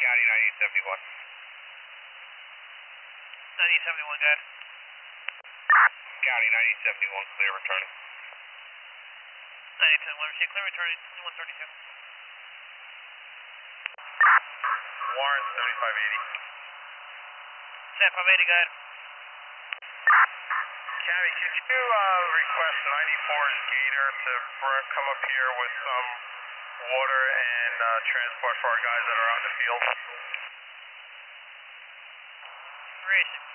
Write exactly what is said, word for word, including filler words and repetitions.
County nineteen seventy-one. nineteen seventy-one, go ahead. County nineteen seventy-one, clear returning. nineteen seventy-one, receive clear returning, one thirty-two. Warren seventy-five eighty. seventy-five eighty, go ahead. County, could you uh, request ninety-four's Gator to br- come up here with some water and uh, transport for our guys that are out in the field? Racing.